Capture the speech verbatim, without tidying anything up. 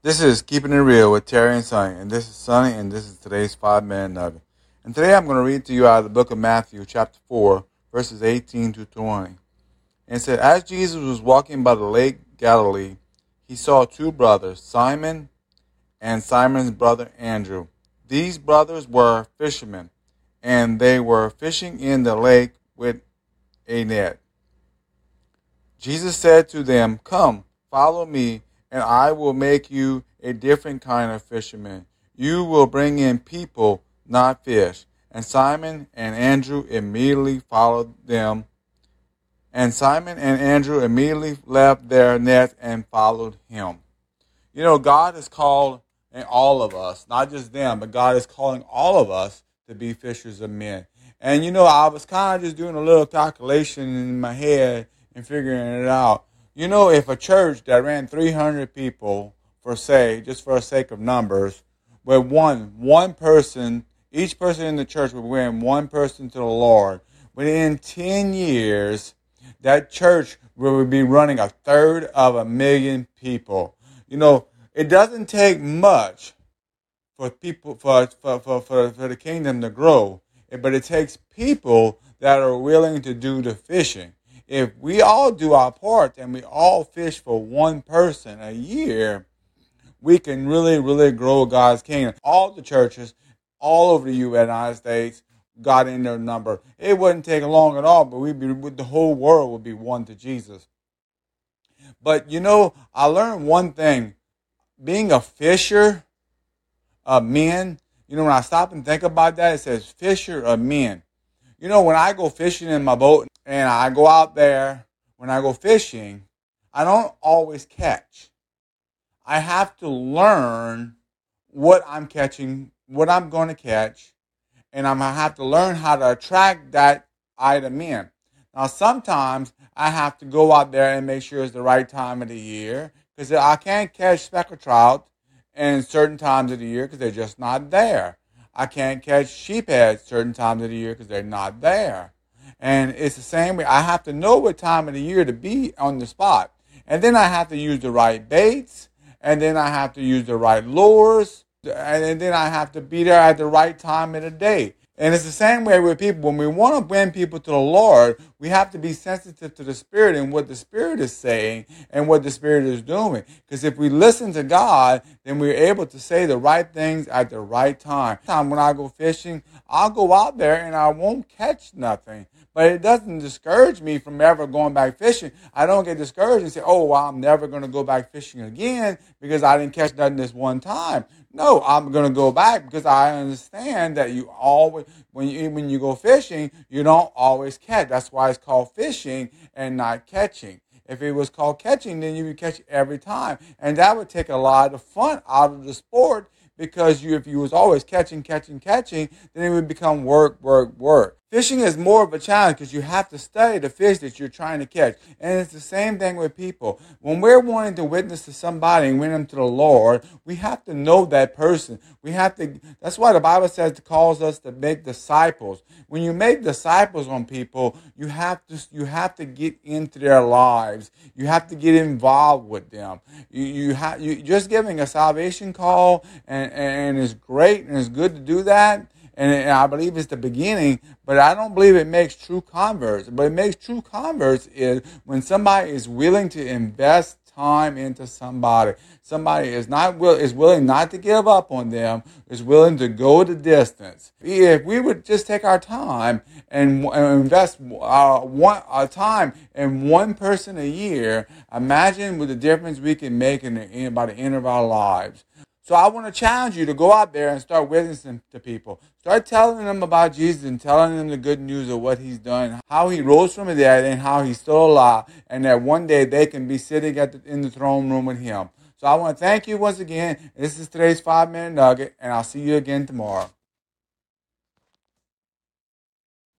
This is Keeping It Real with Terry and Sonny, and this is Sonny, and this is today's five-minute nugget. And today I'm going to read to you out of the book of Matthew, chapter four, verses eighteen to twenty. And it said, As Jesus was walking by the lake Galilee, he saw two brothers, Simon and Simon's brother Andrew. These brothers were fishermen, and they were fishing in the lake with a net. Jesus said to them, Come, follow me, and I will make you a different kind of fisherman. You will bring in people, not fish. And Simon and Andrew immediately followed them. And Simon and Andrew immediately left their nets and followed him. You know, God has called all of us, not just them, but God is calling all of us to be fishers of men. And, you know, I was kind of just doing a little calculation in my head and figuring it out. You know, if a church that ran three hundred people, for say, just for the sake of numbers, with one, one person, each person in the church would bring one person to the Lord, within ten years, that church would be running a third of a million people. You know, it doesn't take much for people, for, for, for, for, for the kingdom to grow, but it takes people that are willing to do the fishing. If we all do our part and we all fish for one person a year, we can really, really grow God's kingdom. All the churches all over the United States got in their number. It wouldn't take long at all, but we'd be, the whole world would be one to Jesus. But, you know, I learned one thing. Being a fisher of men, you know, when I stop and think about that, it says fisher of men. You know, when I go fishing in my boat and I go out there, when I go fishing, I don't always catch. I have to learn what I'm catching, what I'm going to catch, and I'm going to have to learn how to attract that item in. Now, sometimes I have to go out there and make sure it's the right time of the year, because I can't catch speckled trout in certain times of the year because they're just not there. I can't catch sheephead certain times of the year because they're not there. And it's the same way. I have to know what time of the year to be on the spot. And then I have to use the right baits. And then I have to use the right lures. And then I have to be there at the right time of the day. And it's the same way with people. When we want to bring people to the Lord, we have to be sensitive to the Spirit and what the Spirit is saying and what the Spirit is doing. Because if we listen to God, then we're able to say the right things at the right time. When I go fishing, I'll go out there and I won't catch nothing. But it doesn't discourage me from ever going back fishing. I don't get discouraged and say, oh, well, I'm never going to go back fishing again because I didn't catch nothing this one time. No, I'm going to go back because I understand that you always, when you when you go fishing, you don't always catch. That's why it's called fishing and not catching. If it was called catching, then you would catch every time. And that would take a lot of fun out of the sport because you, if you was always catching, catching, catching, then it would become work, work, work. Fishing is more of a challenge because you have to study the fish that you're trying to catch. And it's the same thing with people. When we're wanting to witness to somebody and win them to the Lord, we have to know that person. We have to, that's why the Bible says it calls us to make disciples. When you make disciples on people, you have to, you have to get into their lives. You have to get involved with them. You, you have, you just giving a salvation call and, and it's great and it's good to do that. And I believe it's the beginning, but I don't believe it makes true converts. But it makes true converts is when somebody is willing to invest time into somebody. Somebody is not will is willing not to give up on them, is willing to go the distance. If we would just take our time and, and invest our, one, our time in one person a year, imagine what the difference we can make in, the, in by the end of our lives. So I want to challenge you to go out there and start witnessing to people. Start telling them about Jesus and telling them the good news of what he's done, how he rose from the dead and how he's still alive, and that one day they can be sitting at the, in the throne room with him. So I want to thank you once again. This is today's five-minute nugget, and I'll see you again tomorrow.